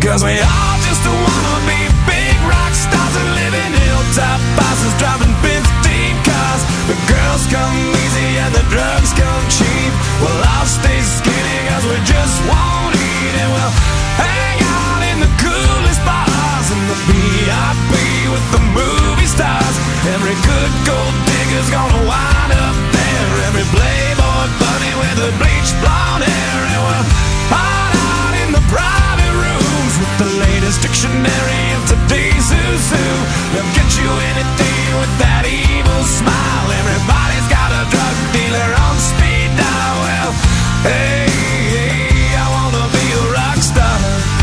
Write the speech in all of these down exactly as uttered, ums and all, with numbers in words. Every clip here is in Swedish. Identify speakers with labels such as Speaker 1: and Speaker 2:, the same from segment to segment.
Speaker 1: 'cause we all just wanna be big rock stars and live in hilltop houses driving fifteen cars. The girls come easy and the drugs come cheap. We'll all stay skinny 'cause we just won't eat. And we'll hang out in the coolest bars in the V I P with the movie stars. Every good gold digger's gonna wind up there. Every playboy bunny with the bleached blonde hair. And we'll hide out in the private rooms with the latest dictionary of today's who's who. They'll get you anything with that evil smile. Everybody's got a drug dealer on speed dial. Well, hey, hey, I wanna be a rock star.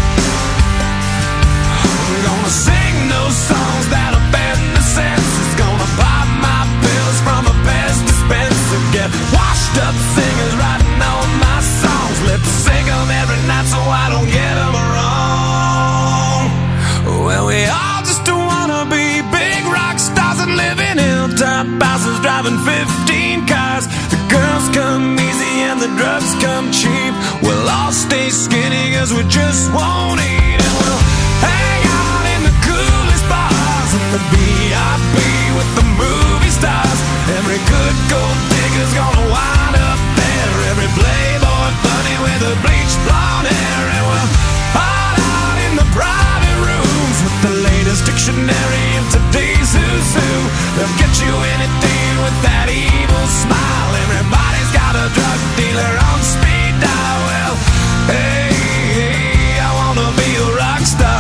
Speaker 1: We're gonna sing those songs that offend the senses. Gonna pop my pills from a Pez dispenser. Get washed up singers writing all my songs. Lip sync them every night so I don't get them wrong. Well, we all just wanna be big rock stars and live in hilltop houses driving fifteen cars. The girls come easy and the drugs come cheap. We'll all stay skinny 'cause we just won't eat. And we'll hang out in the coolest bars in the V I P with the movie stars. Every good gold digger's gonna wind up there. Every playboy bunny with a bleached blonde hair. And we'll hide out in the private rooms with the latest dictionary of today's who's who. They'll get you anything with that evil smile. Everybody's got a drug dealer on speed dial. Well, hey, hey, I wanna be a rock star.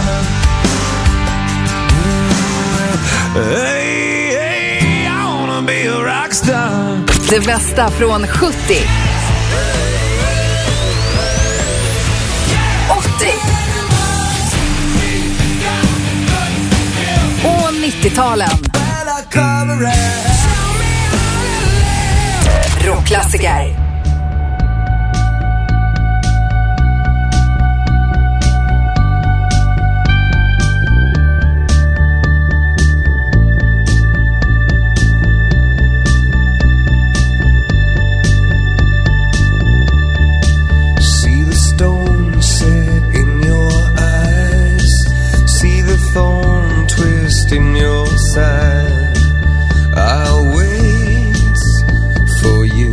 Speaker 1: Hey, hey, I wanna be a rock star.
Speaker 2: Det bästa från sjuttio, åttio och nittio-talen. Rockklassiker.
Speaker 3: In your side, I'll wait for you.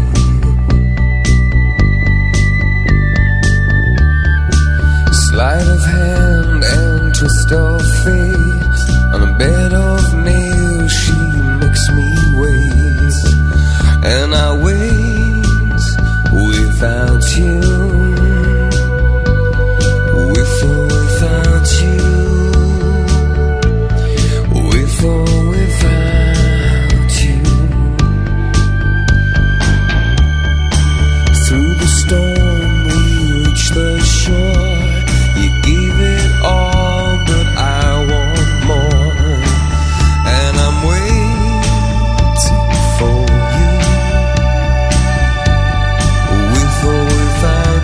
Speaker 3: Sleight of hand and twist of fate. On a bed of nails, she makes me wait, and I wait without you, with or without you. For without you, through the storm we reach the shore. You give it all, but I want more, and I'm waiting for you, with or without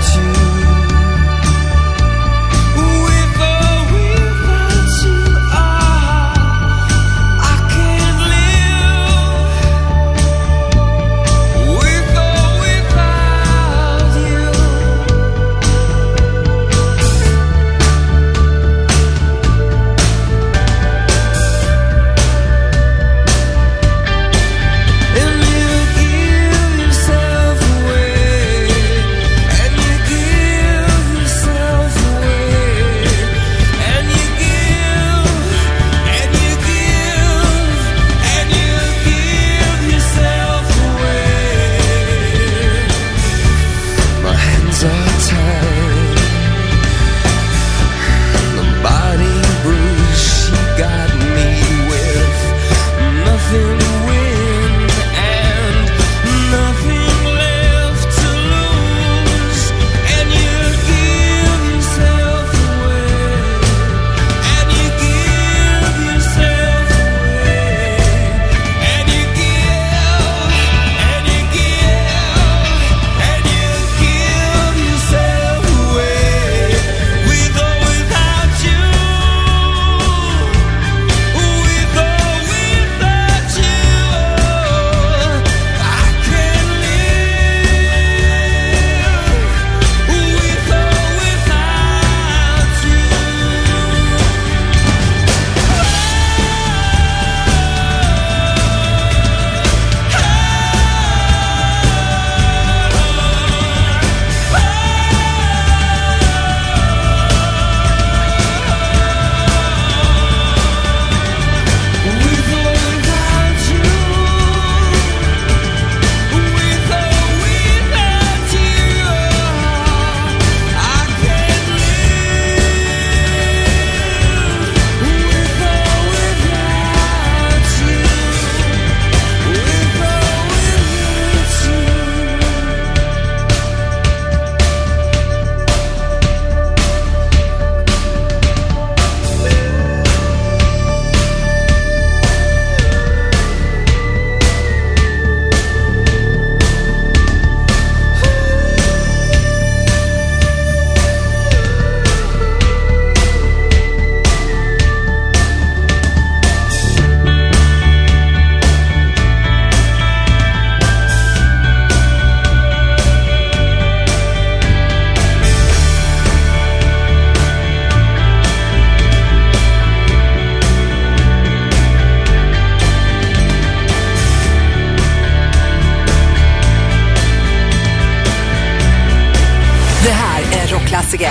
Speaker 2: klassiker.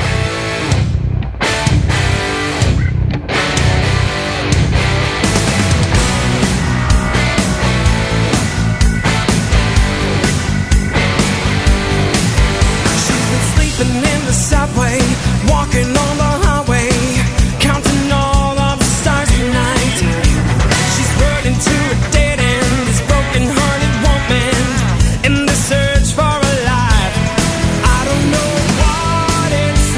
Speaker 1: In the subway, walking on the highway, counting all of the stars tonight. She's running to a dead end, this broken-hearted woman in the search for a life. I don't know what it's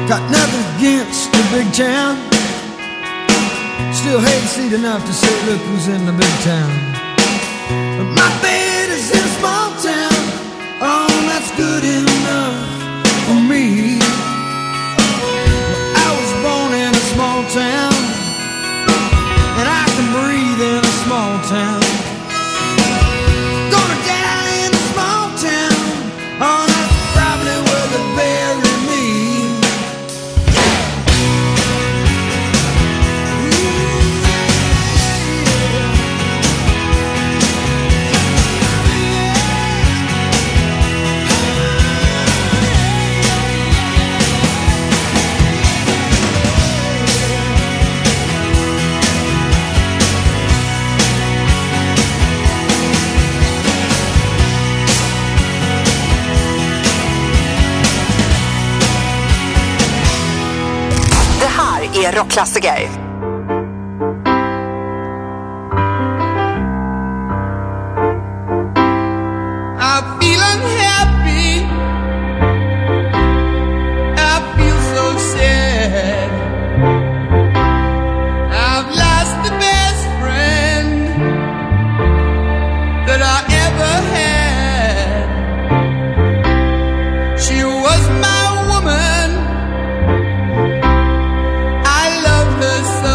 Speaker 4: Got nothing against the big town. Still hate seat enough to say, look who's in the big town. But my bed is in a small town. Oh, that's good enough for me. Well, I was born in a small town, and I can breathe in a small town. Gonna die in a small town. Oh, that's probably where they bury me.
Speaker 2: Är rockklassiker.
Speaker 5: Her son.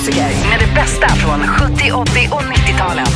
Speaker 2: rockklassiker med det bästa från sjuttio, åttio och nittio-talen.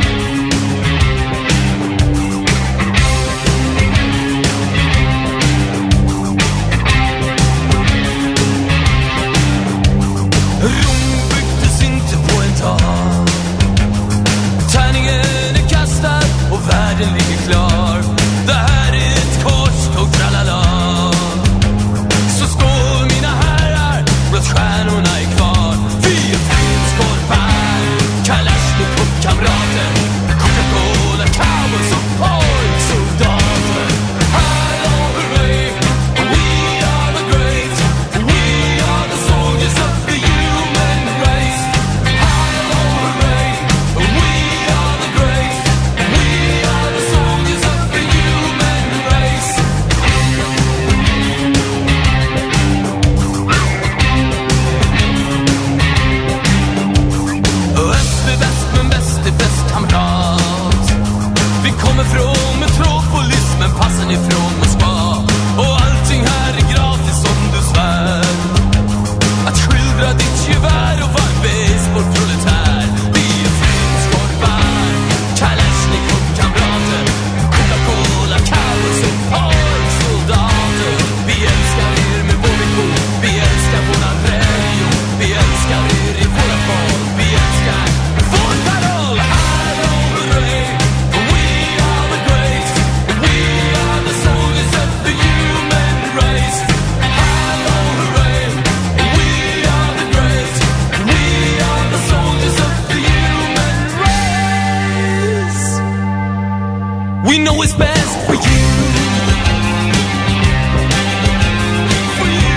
Speaker 1: Rom byggdes inte på en dag. Tärningen är kastad och världen ligger klar. Det här är ett korståg, tralala. Så skål mina herrar, blott stjärnorna är kvar. Vi är fredskorpar, Kalashnikov-kamrater, Coca-Cola, cowboys och pojksoldater. Hello, hurray, we are the great. We are the soldiers of the human race. Hello, hurray, we are the great. We are the soldiers of the human race. Öst är bäst men väst är bäst, kamrat. Vi kommer från metropolis men passen ifrån Moskva. Och allting här är gratis om du svär att skildra ditt gevär och var baseballproletär. Vi är fredskorpar, Kalashnikov-kamrater, Coca-Cola, cowboys och pojksoldater. Vi älskar er med vår vision, vi älskar våran religion, vi älskar er i våra val, vi älskar vår paroll. Hello, hurray, we are the great. We are the soldiers of the human race. Hello, hurray, we are the great. We are the soldiers of the human race. We know it's best for you. For you.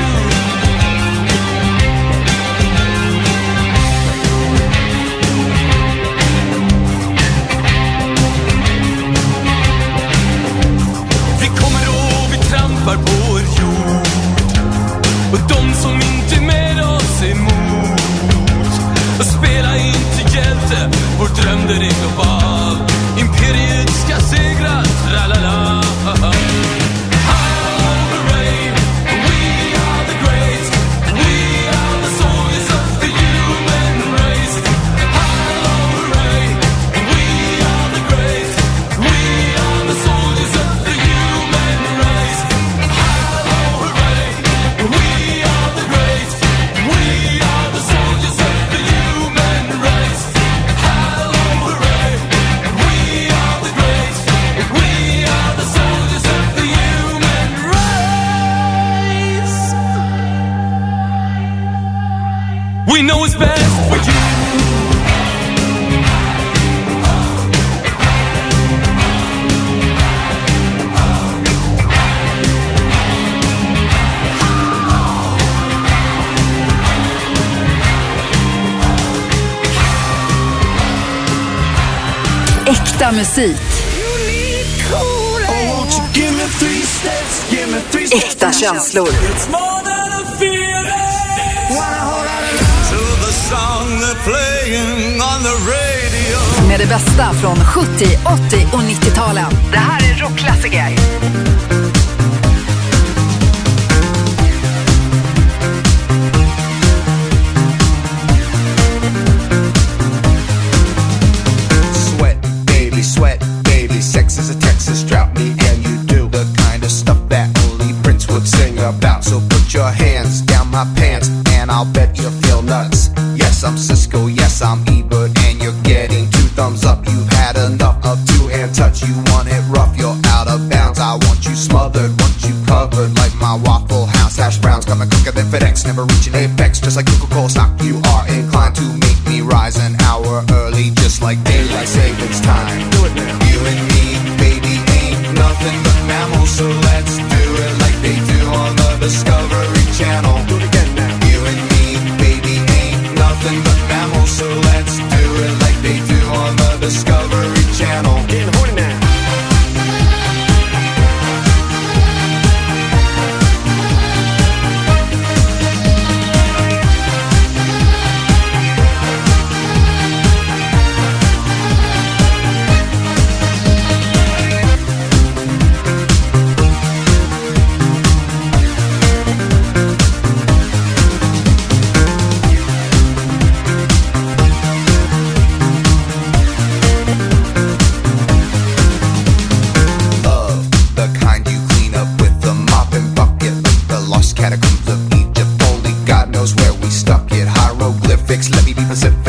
Speaker 1: Vi kommer och vi trampar på vår jord. Och de som inte är med oss är emot. Och spela inte hjälte, vår dröm där är global. Imperiet ska segra, tralala. Hello, hurray, we are the great. We are the soldiers of the human race. Hello, hurray, we are the great. We are the soldiers of the human race. Hello, hurray, we are the great. We are the soldiers of the human race. Hello, hurray, we are the great. We are the soldiers of the human race. We know it's best for you.
Speaker 2: Äkta musik. Äkta känslor.
Speaker 1: It's more than a feeling. To the song they're playing on the radio.
Speaker 2: Med det bästa från sjuttio, åttio och nittio-talen. Det här är rockklassiker.
Speaker 5: Sweat, baby, sweat, baby. Sex is a Texas drought, me and you do the kind of stuff that only Prince would sing about. So put your hands down my pants and I'll bet you feel nuts. Yes, I'm Cisco, yes, I'm Ebert, and you're getting two thumbs up. You've had enough of two-hand touch. You want it rough, you're out of bounds. I want you smothered, want you covered like my Waffle House hash browns. Coming quicker than FedEx, never reaching apex. Just like Coca-Cola stock, you are inclined to make me rise an hour early, just like daylight savings time. Do it now. You and me, baby, ain't nothing but mammals, so let's do it like they do on the Discovery Channel. Do it again now. You and me, baby, ain't nothing but mammals, so let's do it like they do on the Discovery Channel. Getting horny now.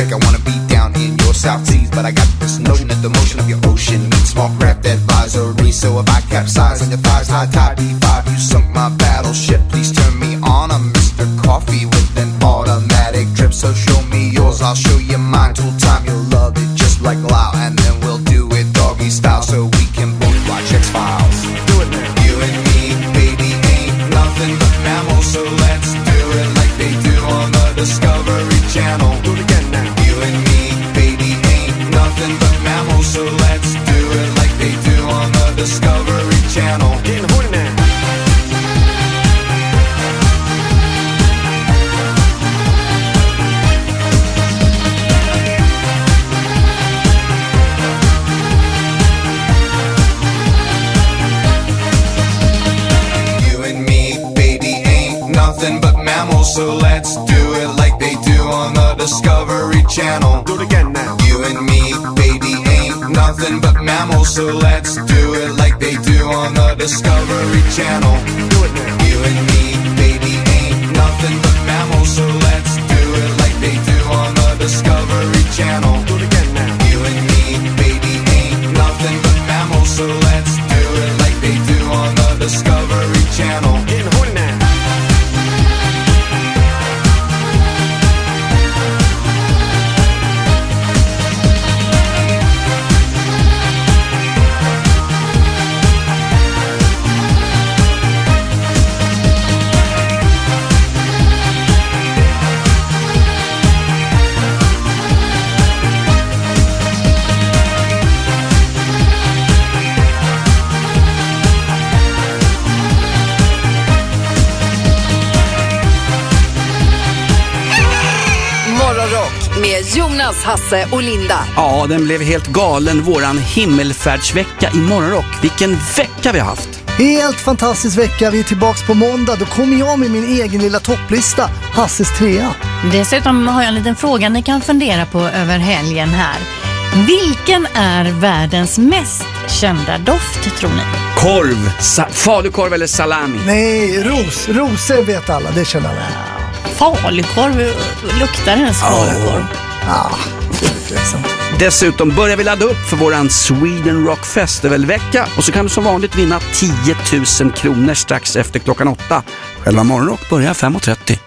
Speaker 5: Pacific. I wanna be down in your South Seas, but I got this notion that the motion of your ocean means small craft advisory. So if I capsize on your thighs, high tide D five, you sunk my battleship. Please turn me on. I'm Mister Coffee with an automatic drip. So show me yours, I'll show you mine. Tool time, you'll love it just like Lao, and then we'll do it doggy style so we can both watch X-Files. Do it now. You and me, baby, ain't nothing but mammals, so let's do it like they do on the Discovery Channel. Do it again now. You and me, baby, ain't nothing but mammals, so let's do it like they do on the Discovery Channel. Getting horny now. Nothing but mammals, so let's do it like they do on the Discovery Channel. Do it again now. You and me, baby, ain't nothing but mammals, so let's do it like they do on the Discovery Channel. Do it now. You and me, baby, ain't nothing but mammals, so let's do it like they do on the Discovery Channel. Do it again now. You and me, baby, ain't nothing but mammals, so let's do it like they do on the Discovery Channel. Getting horny now.
Speaker 2: Med Jonas, Hasse och Linda.
Speaker 6: Ja, den blev helt galen, våran himmelfärdsvecka i Morgonrock. Vilken vecka vi har haft.
Speaker 7: Helt fantastisk vecka. Vi är tillbaks på måndag. Då kommer jag med min egen lilla topplista, Hasses trea.
Speaker 8: Dessutom har jag en liten fråga ni kan fundera på över helgen här. Vilken är världens mest kända doft, tror ni?
Speaker 6: Korv, sa- falukorv eller salami?
Speaker 7: Nej, ros. Rosor vet alla, det känner jag.
Speaker 8: Falukorv, luktar ens falukorv?
Speaker 7: Ja, det är liksom.
Speaker 6: Dessutom börjar vi ladda upp för våran Sweden Rock Festival-vecka. Och så kan du som vanligt vinna tio tusen kronor strax efter klockan åtta. Själva Morgonrock börjar fem och trettio.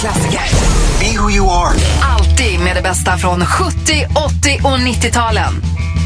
Speaker 2: rockklassiker.
Speaker 5: Be who you are.
Speaker 2: Alltid med det bästa från sjuttio, åttio och nittio-talen.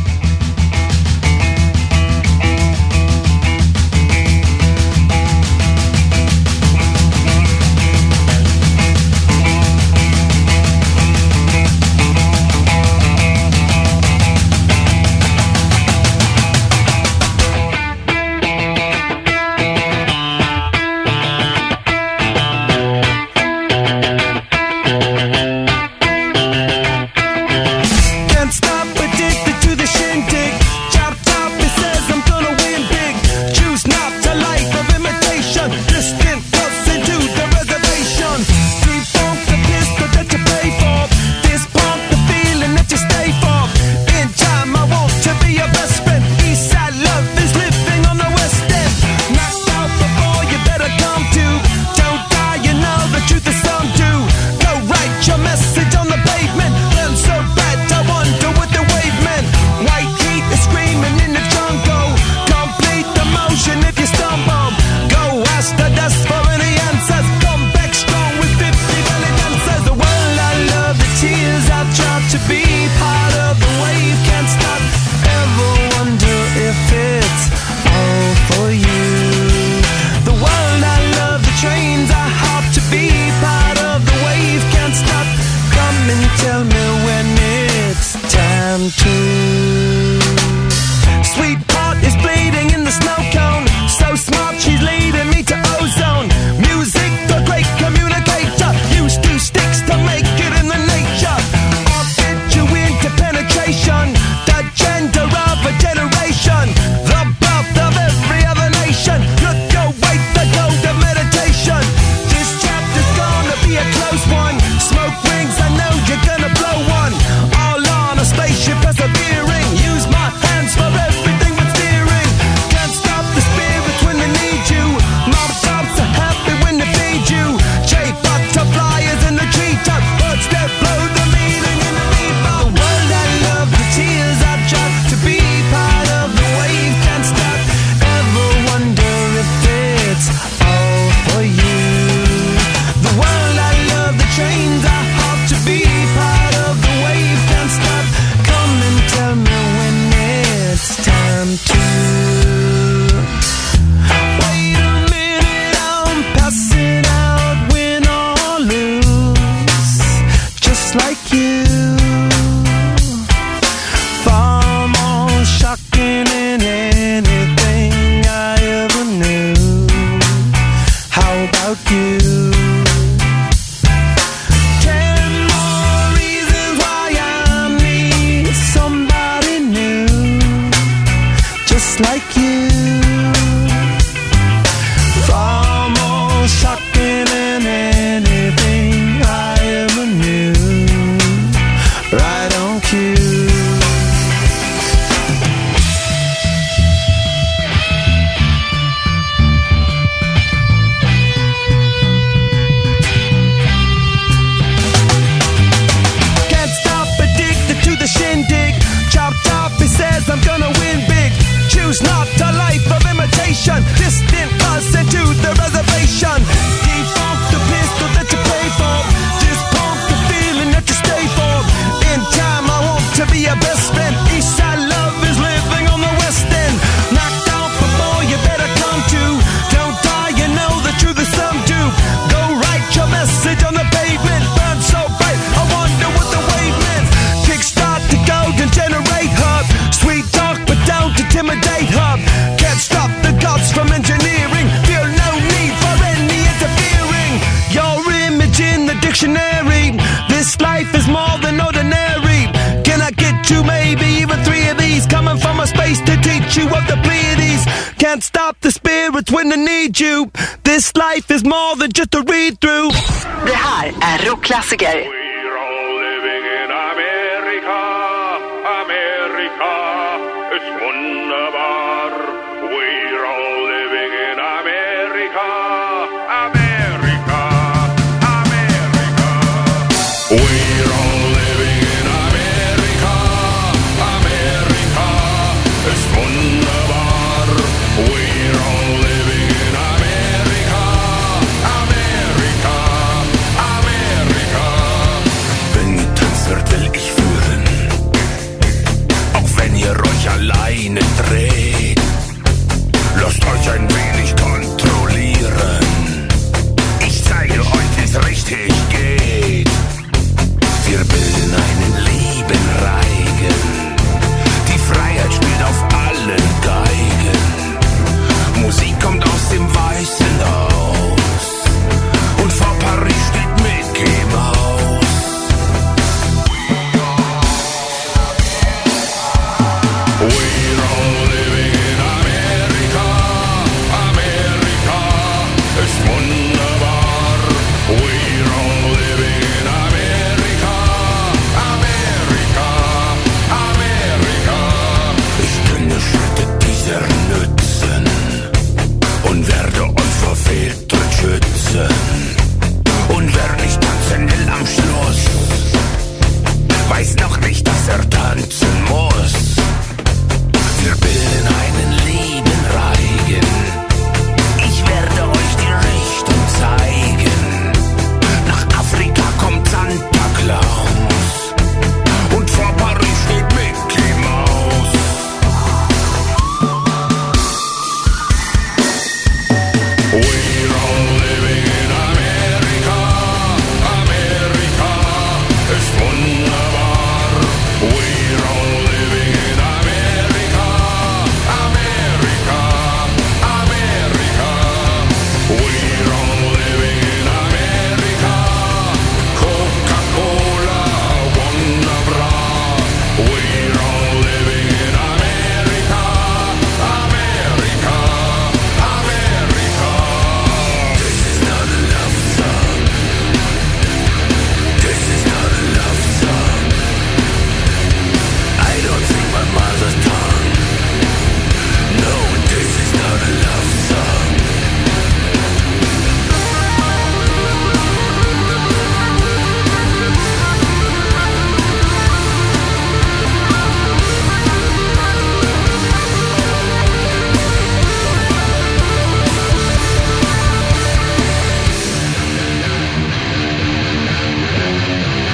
Speaker 1: Can't stop the spirits when they need you. This life is more than just a read through.
Speaker 2: Det här är rockklassiker.
Speaker 9: We're all living in America. America is wunderbar. We're all living in America. America. America. We're all living in America. America is wunderbar. We're all living in America. America. America.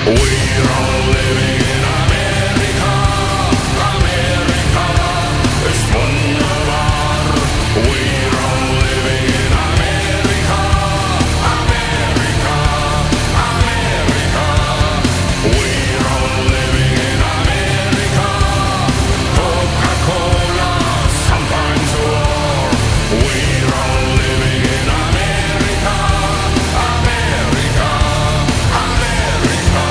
Speaker 9: We're all living in America. America is wunderbar. We're all living in America. America, America. We're all living in America. Coca-Cola, sometimes war. We're all living in America. America, America.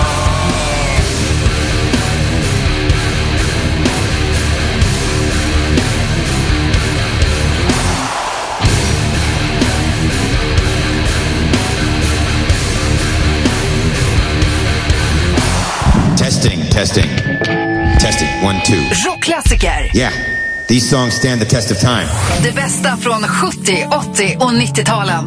Speaker 10: Testing, testing, testing, one, two.
Speaker 2: Rockklassiker.
Speaker 10: Yeah, these songs stand the test of time.
Speaker 2: Det bästa från sjuttio, åttio och nittio-talen.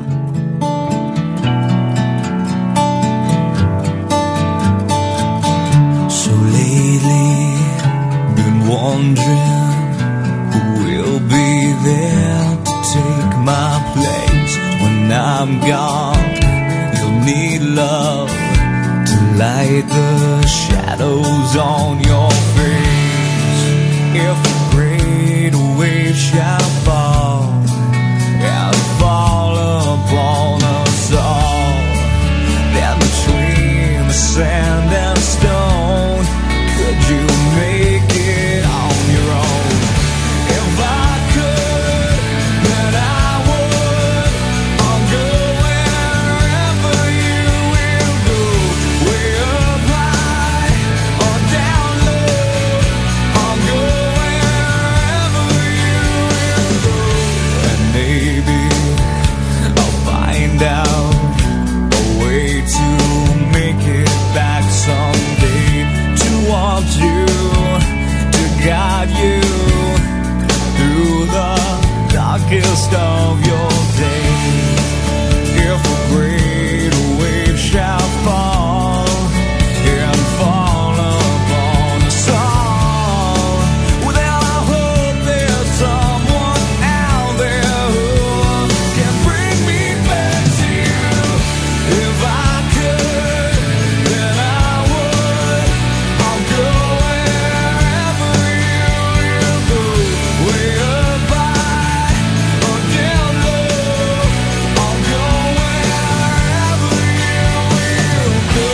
Speaker 3: So lately, been wondering who will be there to take my place when I'm gone. You'll need love to light the shadows on your face. If a great wave shall fall and fall upon us all, then between the sand and stone, could you make it on your own? If I could, then I would. I'll go wherever you will go, way up high or down low. I'll go wherever you will go, and maybe I'll find out a way to make it back someday, to want you, to guide you through the darkest of your days. If a great wave shall fall and fall upon us all, well, then I hope there's someone out there who can bring me back to you. If I could, then I would. I'll go wherever you will go, way up high or down low. I'll go wherever you will go.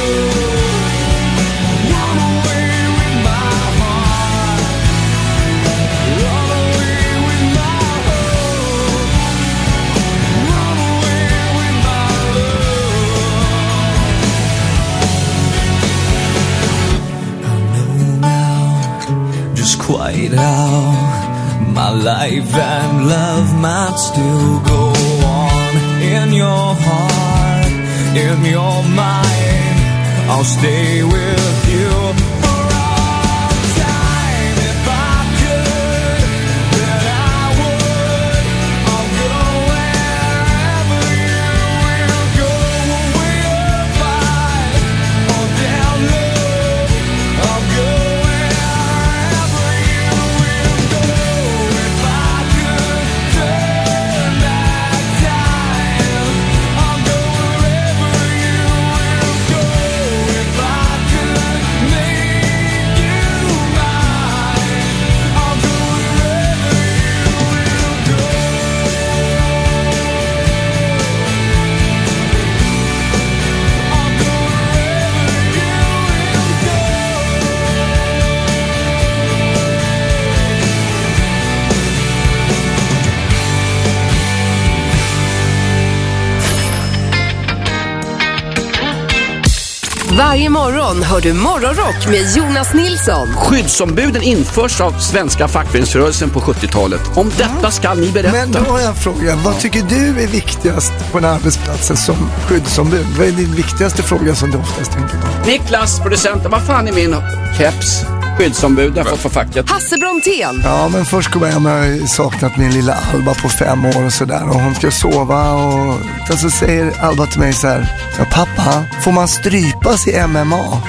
Speaker 3: Run away with my heart, run away with my hope, run away with my love. I know now just quite how my life and love might still go on. In your heart, in your mind, I'll stay with you for all time. If I could, then I would. I'll go wherever you will go, way up high or down low. I'll go wherever you will go. If I could turn back time, I'll go wherever you will go. If I could make you mine, I'll go wherever you will go. I'll go wherever you will go.
Speaker 11: Varje morgon hör du Morgonrock med Jonas Nilsson.
Speaker 6: Skyddsombuden införs av svenska fackföreningsrörelsen på sjuttiotalet. Om detta ska ni berätta.
Speaker 7: Men då har jag en fråga. Vad tycker du är viktigast på en arbetsplats som skyddsombud? Vad är din viktigaste fråga som du oftast tänker på?
Speaker 6: Niklas, producenten, vad fan är min keps? Skyddsombud jag fått för facket.
Speaker 11: Hasse Brontén.
Speaker 7: Ja, men först kommer jag med saknat min lilla Alba på fem år och sådär. Och hon ska sova och och så säger Alba till mig så här: ja, pappa, får man strypas i M M A?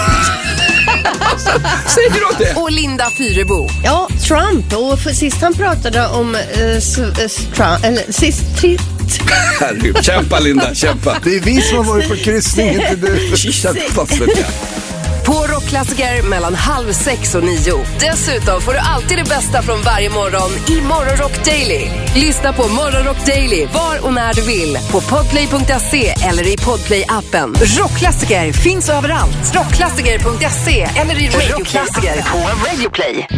Speaker 6: Säger du det?
Speaker 11: Och Linda Fyrebo.
Speaker 12: Ja, Trump. Och för sist han pratade om uh, s- s- Trump, eller sist, tri-
Speaker 8: Exakt.
Speaker 6: Herregud. Kämpa Linda, kämpa.
Speaker 7: Det är vi som har varit på kryssning, inte du.
Speaker 6: Kämpa för det.
Speaker 11: På Rockklassiker mellan halv sex och nio. Dessutom får du alltid det bästa från varje morgon i Morgonrock Daily. Lyssna på Morgonrock Daily var och när du vill på podplay punkt se eller i Podplay-appen. Rockklassiker finns överallt. Rockklassiker punkt se eller i Radioklassiker på Radio Play.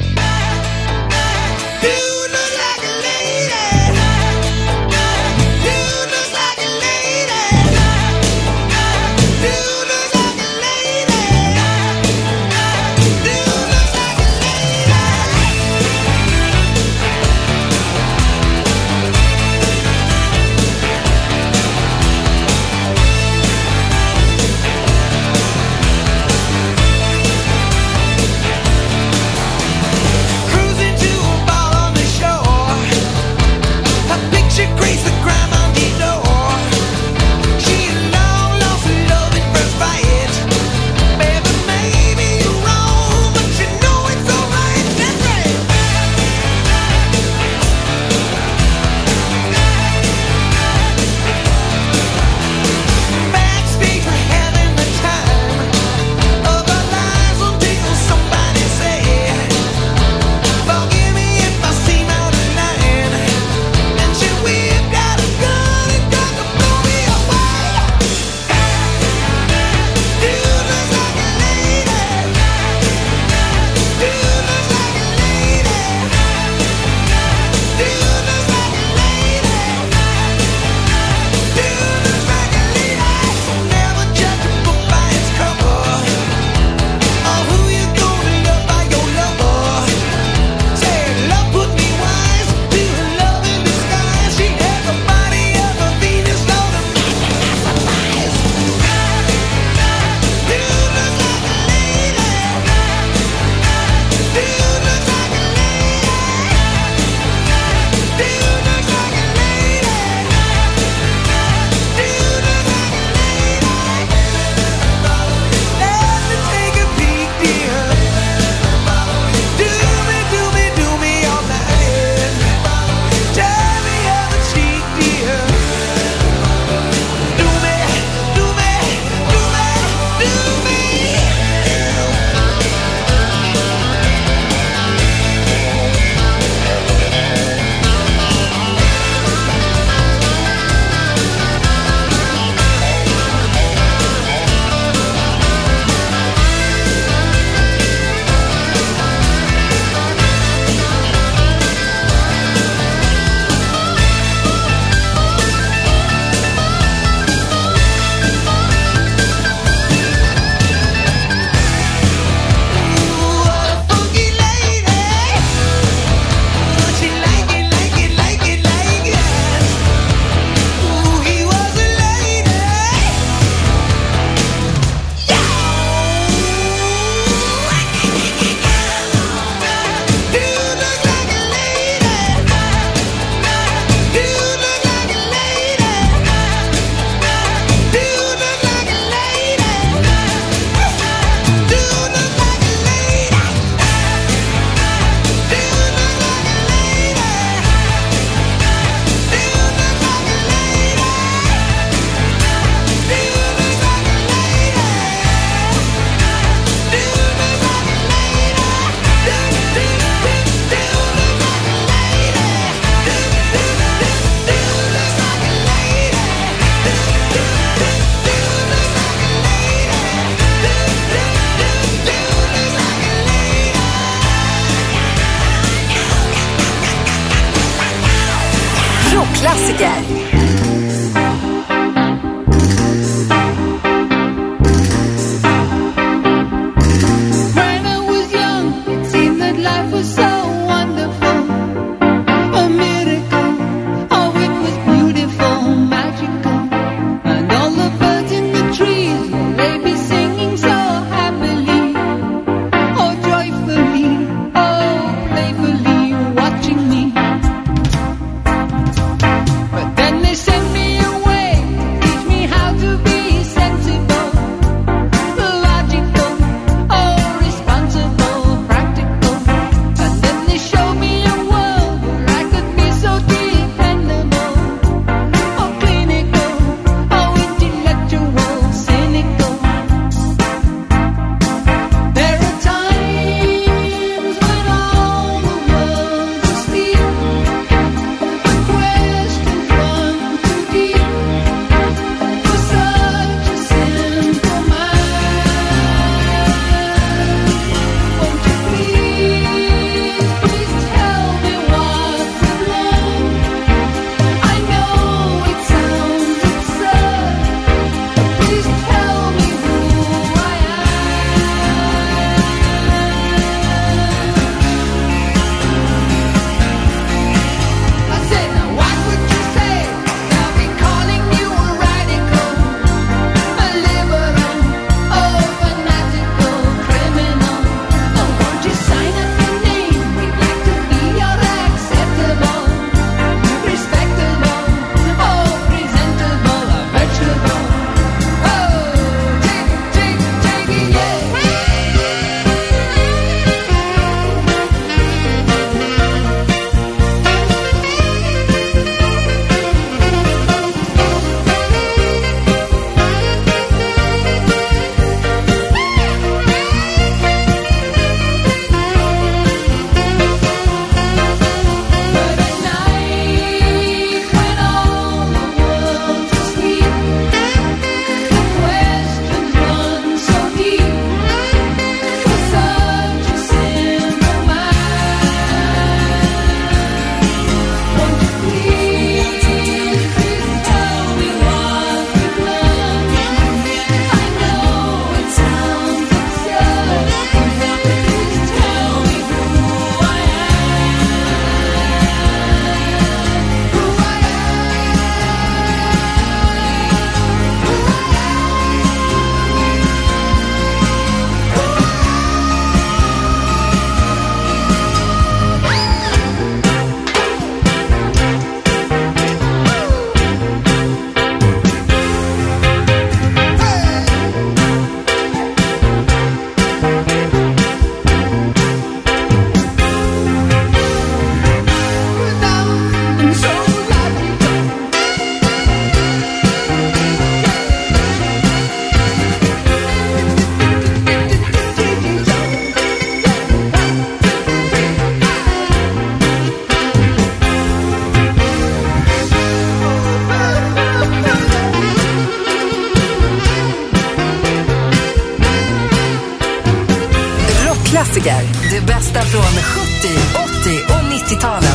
Speaker 11: rockklassiker. Det bästa från sjuttio, åttio och nittio-talen.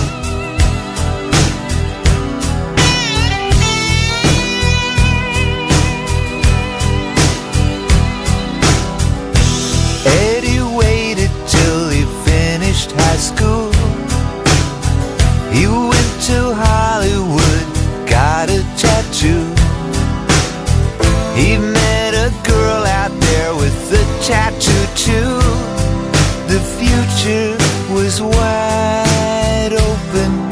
Speaker 12: Eddie waited till he finished high school. He went to Hollywood, got a tattoo. He met a girl out there with a tattoo too. The future was wide open.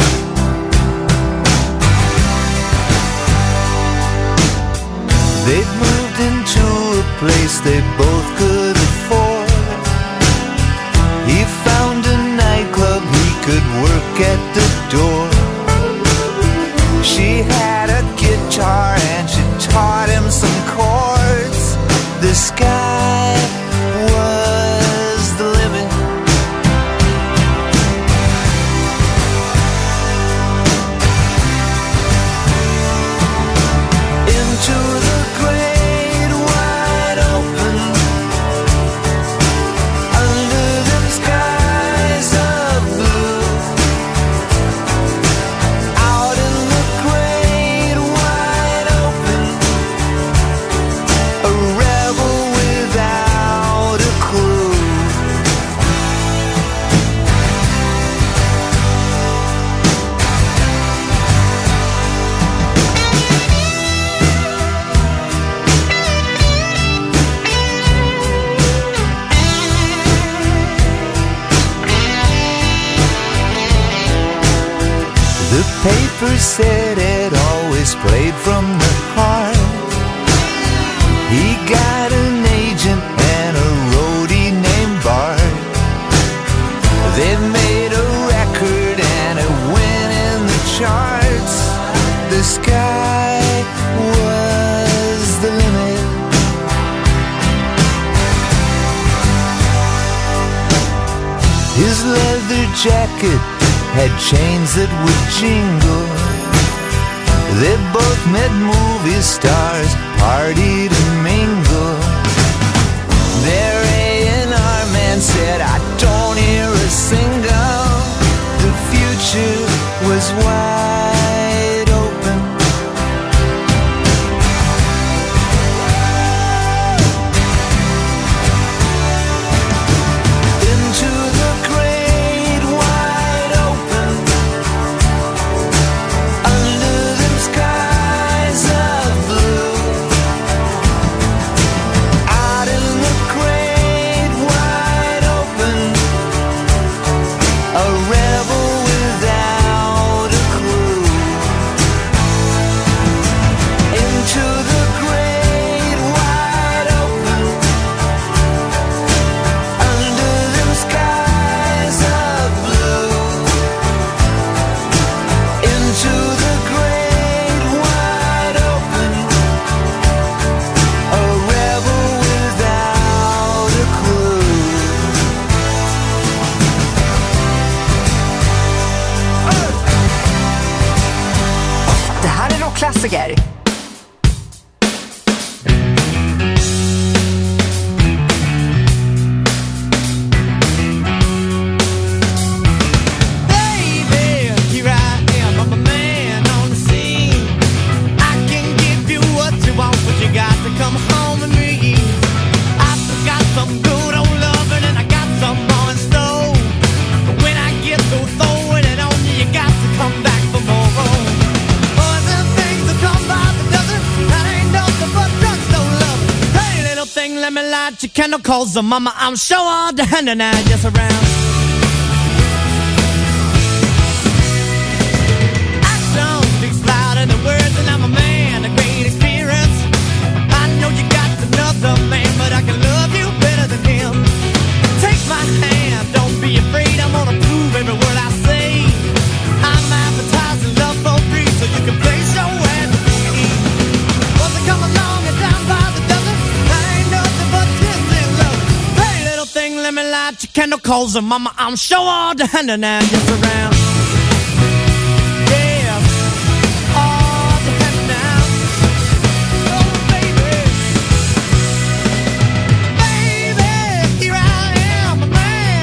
Speaker 12: They'd moved into a place they both could afford. He found a nightclub he could work at the door. She had a guitar and she taught him some chords. The sky was the limit. Into the great wide open, under them skies of blue, out in the great wide open, a rebel without a clue. The paper said it always played from the heart. He got an agent and a roadie named Bart. They made a record and it went in the charts. The sky was the limit. His leather jacket had chains that would jingle. They both met movie stars, partied and mingled. Their A and R man said, I don't hear a single. The future was wide open. Into the great wide open, under them skies of blue, out in the great wide open, a rebel without a clue. Into the great wide open, under them skies of blue, into the great wide open, a rebel without a clue.
Speaker 11: Det här är rockklassiker.
Speaker 4: Baby, here I am, I'm a man on the scene. I can give you what you want, but you got to come home with me. I've got some good old loving and I got some more in store. But when I get through throwing it on you, you got to come back for more. Boys and things that come by the dozen, that ain't nothing but drugstore love. Hey, little thing, let me light your candle, cause the mama, I'm sure all the hand and I just around. Action speaks louder than words, and I'm a man of great experience. I know you got another man, but I can love you better than him. Take my hand, don't be afraid, I'm gonna prove every word I say. I'm advertising love for free, so you can place your ad with me. Once I come along and down by the dozen, I ain't nothing but tears in love. Hey, little thing, let me light your candle, cause the mama, I'm sure all the hand and I just around. Yeah, all the hand now. Oh, baby. Baby, here I am, a man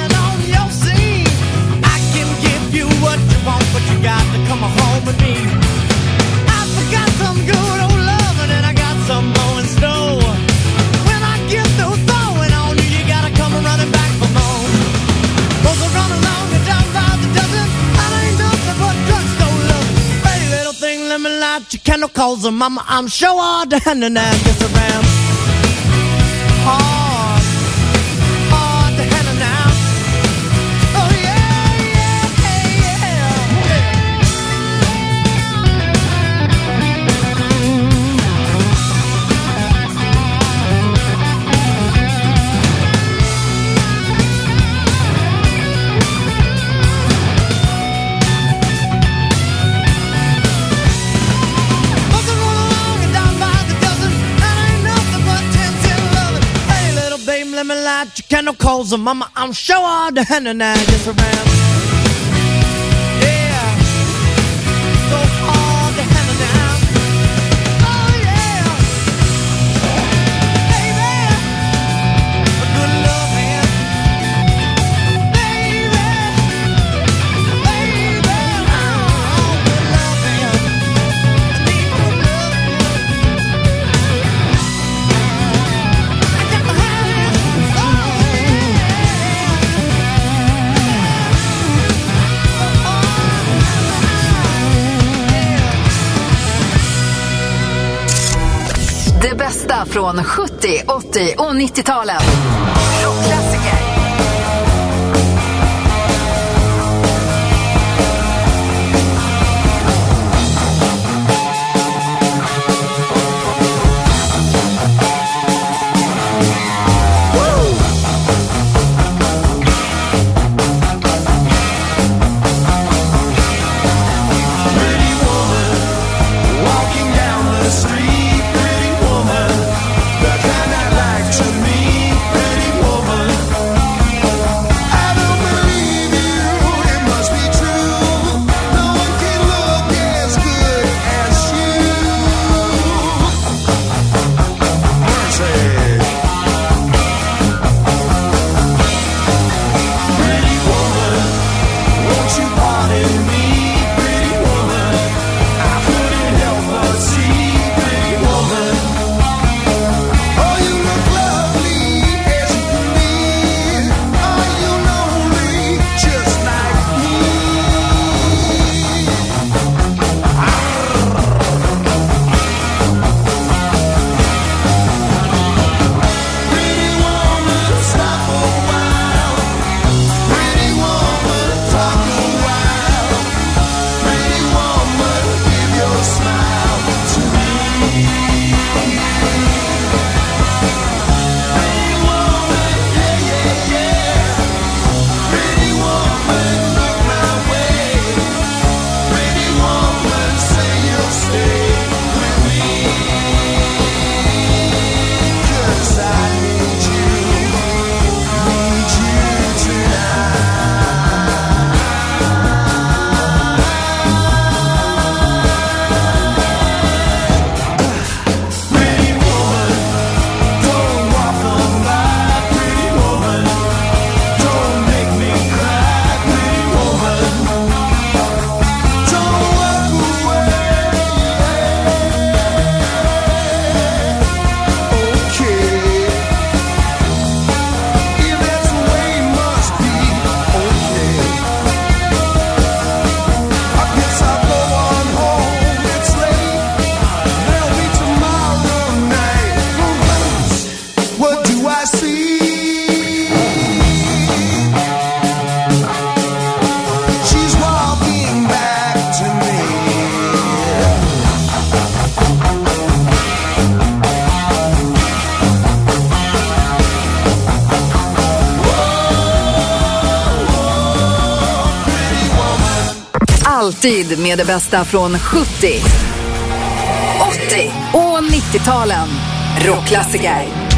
Speaker 4: chemicals, and mama, I'm sure all the hand and that gets around. Hard, hard to handle now. Oh yeah, yeah, yeah, let me light your chemicals, and mama, I'm sure all the hand and that gets around. Yeah, so hard to handle now. Oh yeah, baby, a good love man, baby, baby, oh, good love man, I need good love.
Speaker 2: Det bästa från sjuttio, åttio och nittio-talen. Rockklassiker. Alltid med det bästa från sjuttio, åttio och nittio-talen. Rockklassiker.